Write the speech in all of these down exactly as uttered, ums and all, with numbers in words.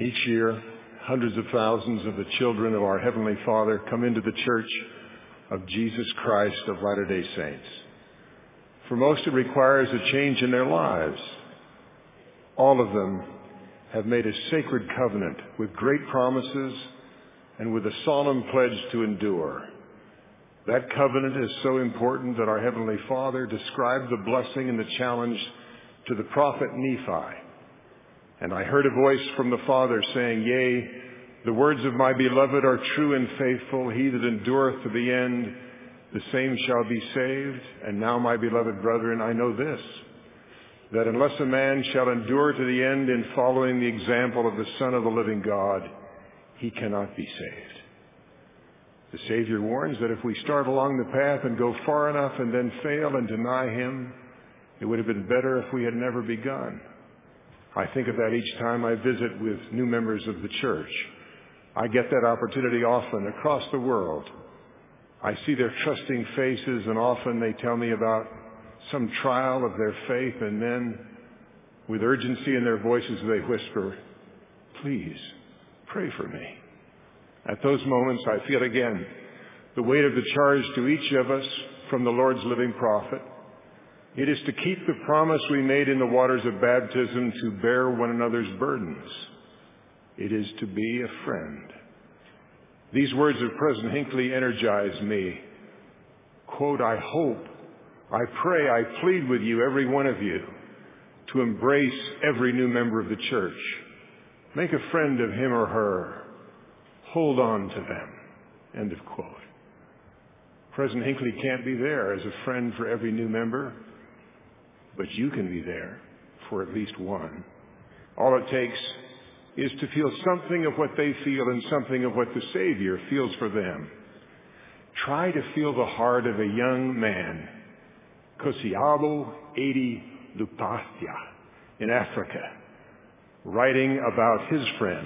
Each year, hundreds of thousands of the children of our Heavenly Father come into the Church of Jesus Christ of Latter-day Saints. For most, it requires a change in their lives. All of them have made a sacred covenant with great promises and with a solemn pledge to endure. That covenant is so important that our Heavenly Father described the blessing and the challenge to the prophet Nephi. And I heard a voice from the Father saying, Yea, the words of my beloved are true and faithful. He that endureth to the end, the same shall be saved. And now, my beloved brethren, I know this, that unless a man shall endure to the end in following the example of the Son of the living God, he cannot be saved. The Savior warns that if we start along the path and go far enough and then fail and deny Him, it would have been better if we had never begun. I think of that each time I visit with new members of the church. I get that opportunity often across the world. I see their trusting faces, and often they tell me about some trial of their faith, and then with urgency in their voices they whisper, Please, pray for me. At those moments I feel again the weight of the charge to each of us from the Lord's living prophet. It is to keep the promise we made in the waters of baptism to bear one another's burdens. It is to be a friend. These words of President Hinckley energize me. Quote, I hope, I pray, I plead with you, every one of you, to embrace every new member of the church. Make a friend of him or her. Hold on to them. End of quote. President Hinckley can't be there as a friend for every new member, but you can be there for at least one. All it takes is to feel something of what they feel and something of what the Savior feels for them. Try to feel the heart of a young man, Kosialo Edi Lupastia, in Africa, writing about his friend.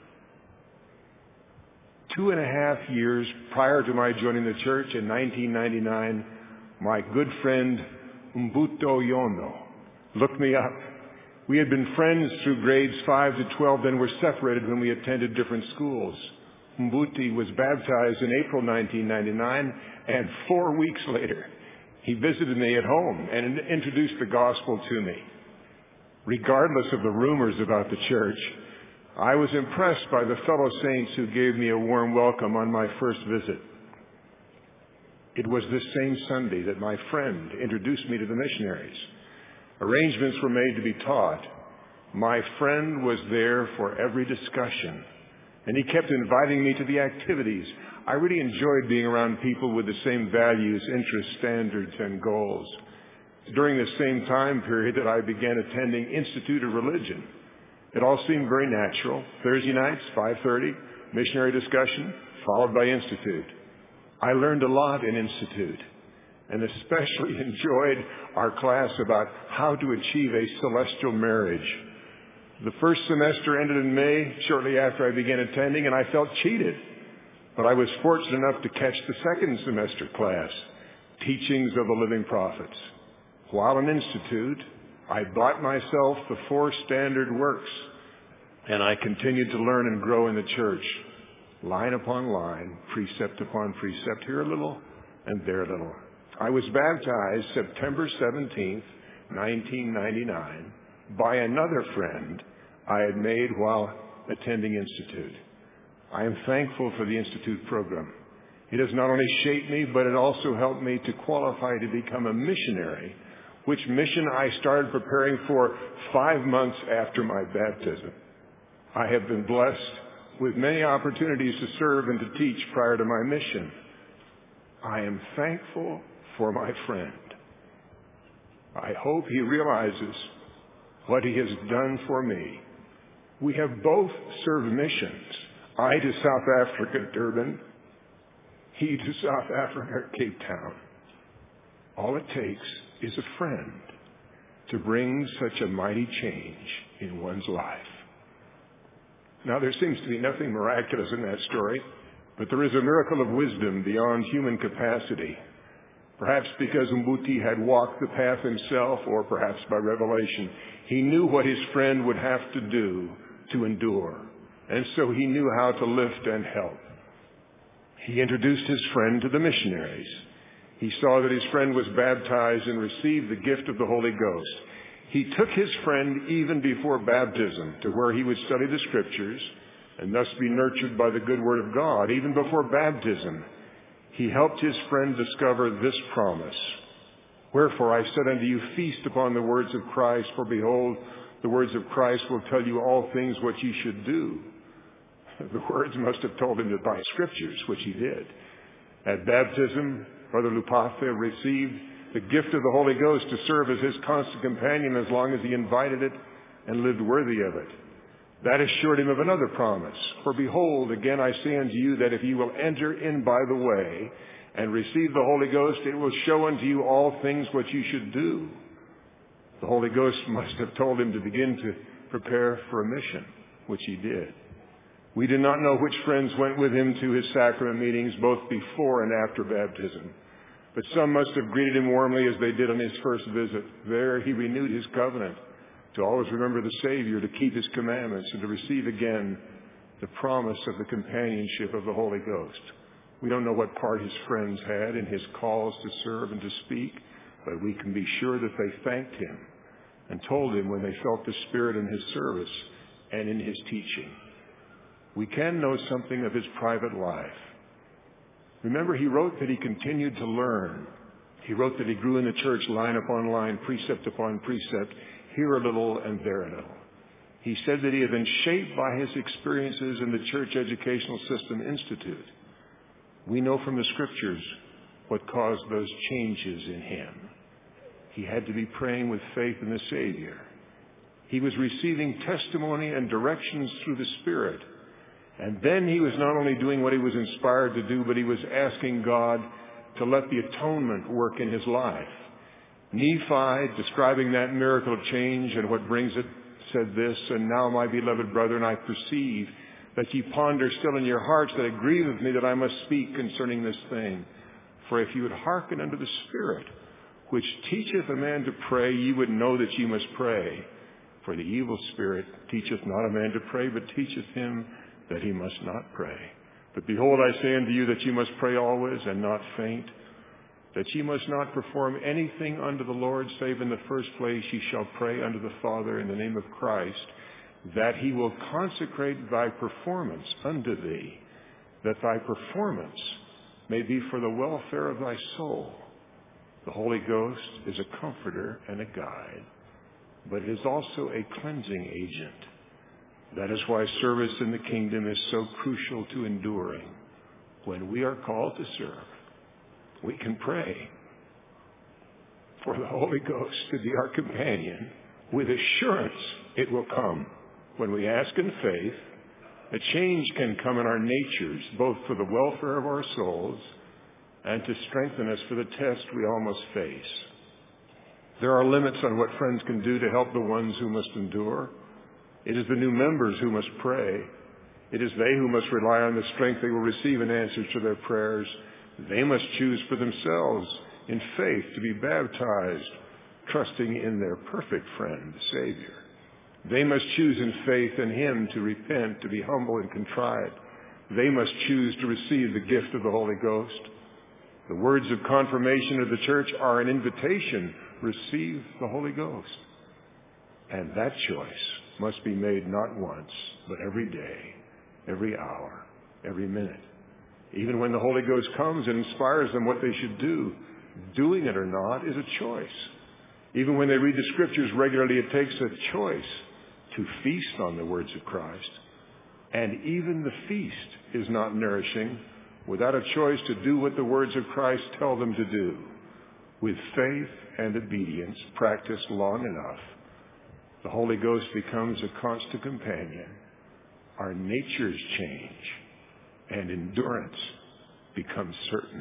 Two and a half years prior to my joining the church in nineteen ninety-nine, my good friend Mbuto Yono looked me up. We had been friends through grades five to twelve, then were separated when we attended different schools. Mbuti was baptized in April nineteen ninety-nine, and four weeks later, he visited me at home and introduced the gospel to me. Regardless of the rumors about the church, I was impressed by the fellow saints who gave me a warm welcome on my first visit. It was this same Sunday that my friend introduced me to the missionaries. Arrangements were made to be taught. My friend was there for every discussion, and he kept inviting me to the activities. I really enjoyed being around people with the same values, interests, standards, and goals. During the same time period that I began attending Institute of Religion, it all seemed very natural. Thursday nights, five thirty, missionary discussion, followed by Institute. I learned a lot in Institute, and especially enjoyed our class about how to achieve a celestial marriage. The first semester ended in May, shortly after I began attending, and I felt cheated. But I was fortunate enough to catch the second semester class, Teachings of the Living Prophets. While in Institute, I bought myself the four standard works, and I continued to learn and grow in the church, line upon line, precept upon precept, here a little and there a little. I was baptized September seventeenth, nineteen ninety-nine, by another friend I had made while attending Institute. I am thankful for the Institute program. It has not only shaped me, but it also helped me to qualify to become a missionary, which mission I started preparing for five months after my baptism. I have been blessed with many opportunities to serve and to teach prior to my mission. I am thankful for my friend. I hope he realizes what he has done for me. We have both served missions. I to South Africa, Durban. He to South Africa, Cape Town. All it takes is a friend to bring such a mighty change in one's life. Now, there seems to be nothing miraculous in that story, but there is a miracle of wisdom beyond human capacity. Perhaps because Mbuti had walked the path himself, or perhaps by revelation, he knew what his friend would have to do to endure. and so he knew how to lift and help. He introduced his friend to the missionaries. He saw that his friend was baptized and received the gift of the Holy Ghost. He took his friend even before baptism to where he would study the Scriptures and thus be nurtured by the good Word of God. Even before baptism, he helped his friend discover this promise. Wherefore I said unto you, feast upon the words of Christ, for behold, the words of Christ will tell you all things what ye should do. The words must have told him to buy Scriptures, which he did. At baptism, Brother Lupathe received the gift of the Holy Ghost to serve as his constant companion as long as he invited it and lived worthy of it. That assured him of another promise. For behold, again I say unto you that if ye will enter in by the way and receive the Holy Ghost, it will show unto you all things what you should do. The Holy Ghost must have told him to begin to prepare for a mission, which he did. We do not know which friends went with him to his sacrament meetings, both before and after baptism. But some must have greeted him warmly as they did on his first visit. There he renewed his covenant to always remember the Savior, to keep his commandments, and to receive again the promise of the companionship of the Holy Ghost. We don't know what part his friends had in his calls to serve and to speak, but we can be sure that they thanked him and told him when they felt the Spirit in his service and in his teaching. We can know something of his private life. Remember, he wrote that he continued to learn. He wrote that he grew in the church line upon line, precept upon precept, here a little and there a little. He said that he had been shaped by his experiences in the Church Educational System Institute. We know from the Scriptures what caused those changes in him. He had to be praying with faith in the Savior. He was receiving testimony and directions through the Spirit. And then he was not only doing what he was inspired to do, but he was asking God to let the atonement work in his life. Nephi, describing that miracle of change and what brings it, said this, and now, my beloved brethren, I perceive that ye ponder still in your hearts that it grieveth me that I must speak concerning this thing. For if you would hearken unto the Spirit, which teacheth a man to pray, ye would know that ye must pray. For the evil spirit teacheth not a man to pray, but teacheth him that he must not pray. But behold, I say unto you that ye must pray always and not faint, that ye must not perform anything unto the Lord, save in the first place ye shall pray unto the Father in the name of Christ, that he will consecrate thy performance unto thee, that thy performance may be for the welfare of thy soul. The Holy Ghost is a comforter and a guide, but it is also a cleansing agent. That is why service in the kingdom is so crucial to enduring. When we are called to serve, we can pray for the Holy Ghost to be our companion. With assurance, it will come. When we ask in faith, a change can come in our natures, both for the welfare of our souls and to strengthen us for the test we all must face. There are limits on what friends can do to help the ones who must endure. It is the new members who must pray. It is they who must rely on the strength they will receive in answer to their prayers. They must choose for themselves in faith to be baptized, trusting in their perfect friend, the Savior. They must choose in faith in Him to repent, to be humble and contrite. They must choose to receive the gift of the Holy Ghost. The words of confirmation of the church are an invitation. Receive the Holy Ghost. And that choice must be made not once, but every day, every hour, every minute. Even when the Holy Ghost comes and inspires them what they should do, doing it or not is a choice. Even when they read the Scriptures regularly, it takes a choice to feast on the words of Christ. And even the feast is not nourishing without a choice to do what the words of Christ tell them to do. With faith and obedience, practiced long enough, the Holy Ghost becomes a constant companion. Our natures change, and endurance becomes certain.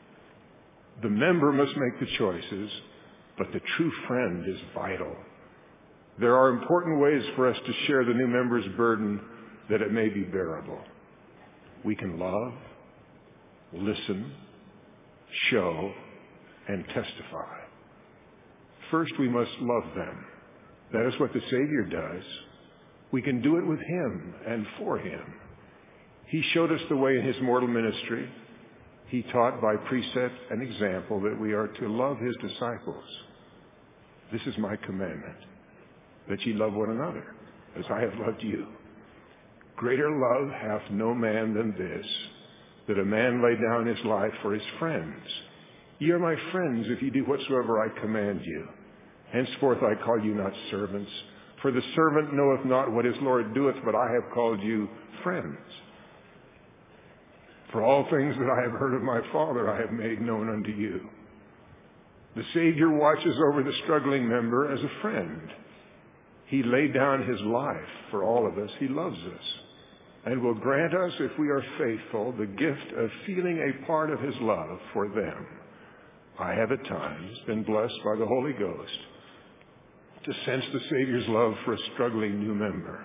The member must make the choices, but the true friend is vital. There are important ways for us to share the new member's burden that it may be bearable. We can love, listen, show, and testify. First, we must love them. That is what the Savior does. We can do it with Him and for Him. He showed us the way in His mortal ministry. He taught by precept and example that we are to love His disciples. This is my commandment, that ye love one another as I have loved you. Greater love hath no man than this, that a man lay down his life for his friends. Ye are my friends if ye do whatsoever I command you. Henceforth I call you not servants, for the servant knoweth not what his Lord doeth, but I have called you friends. For all things that I have heard of my Father I have made known unto you. The Savior watches over the struggling member as a friend. He laid down His life for all of us. He loves us and will grant us, if we are faithful, the gift of feeling a part of His love for them. I have at times been blessed by the Holy Ghost to sense the Savior's love for a struggling new member.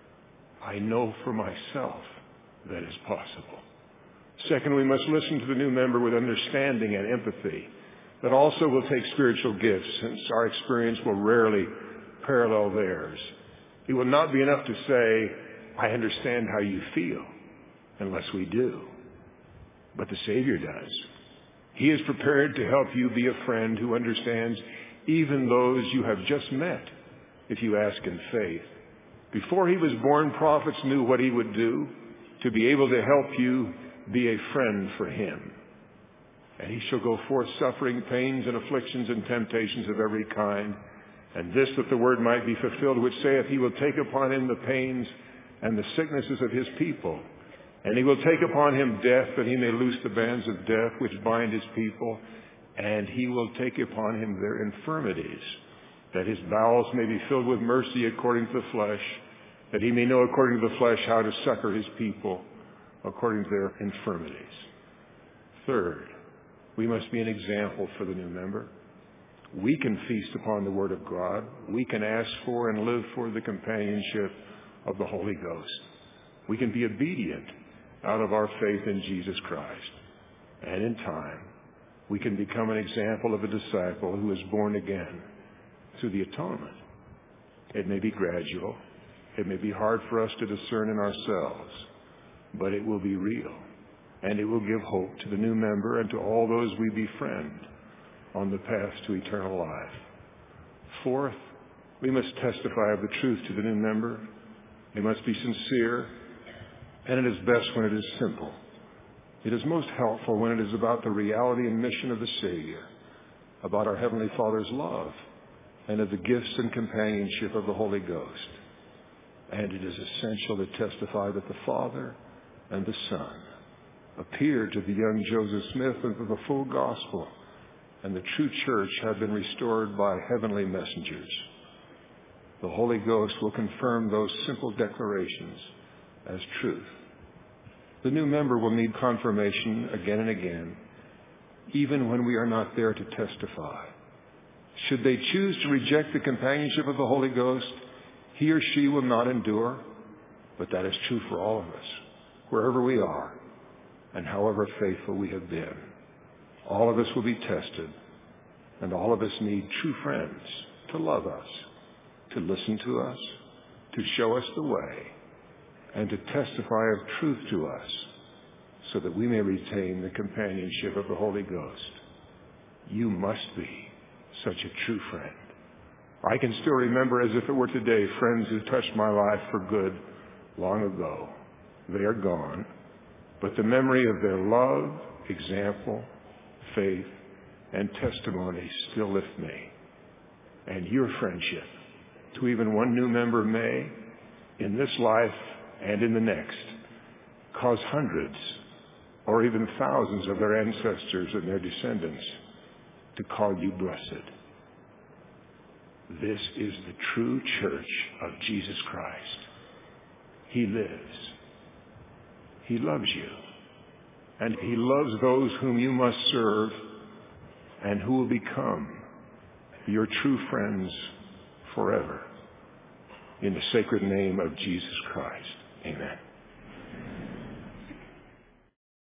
I know for myself that is possible. Second, we must listen to the new member with understanding and empathy. That also will take spiritual gifts, since our experience will rarely parallel theirs. It will not be enough to say, I understand how you feel, unless we do. But the Savior does. He is prepared to help you be a friend who understands even those you have just met, if you ask in faith. Before He was born, prophets knew what He would do to be able to help you be a friend for Him. And He shall go forth suffering pains and afflictions and temptations of every kind. And this, that the word might be fulfilled, which saith, He will take upon Him the pains and the sicknesses of His people. And He will take upon Him death, that He may loose the bands of death which bind His people. And He will take upon Him their infirmities, that His bowels may be filled with mercy according to the flesh, that He may know according to the flesh how to succor His people according to their infirmities. Third, we must be an example for the new member. We can feast upon the Word of God. We can ask for and live for the companionship of the Holy Ghost. We can be obedient out of our faith in Jesus Christ. And in time, we can become an example of a disciple who is born again through the atonement. It may be gradual. It may be hard for us to discern in ourselves, but it will be real. And it will give hope to the new member and to all those we befriend on the path to eternal life. Fourth, we must testify of the truth to the new member. It must be sincere, and it is best when it is simple. It is most helpful when it is about the reality and mission of the Savior, about our Heavenly Father's love, and of the gifts and companionship of the Holy Ghost. And it is essential to testify that the Father and the Son appeared to the young Joseph Smith and to the full gospel, and the true church had been restored by heavenly messengers. The Holy Ghost will confirm those simple declarations as truth. The new member will need confirmation again and again, even when we are not there to testify. Should they choose to reject the companionship of the Holy Ghost, he or she will not endure, but that is true for all of us, wherever we are, and however faithful we have been. All of us will be tested, and all of us need true friends to love us, to listen to us, to show us the way, and to testify of truth to us, so that we may retain the companionship of the Holy Ghost. You must be such a true friend. I can still remember as if it were today friends who touched my life for good long ago. They are gone, but the memory of their love, example, faith, and testimony still lift me. And your friendship to even one new member may, in this life and in the next, cause hundreds or even thousands of their ancestors and their descendants to call you blessed. This is the true church of Jesus Christ. He lives. He loves you. And He loves those whom you must serve and who will become your true friends forever. In the sacred name of Jesus Christ. Amen.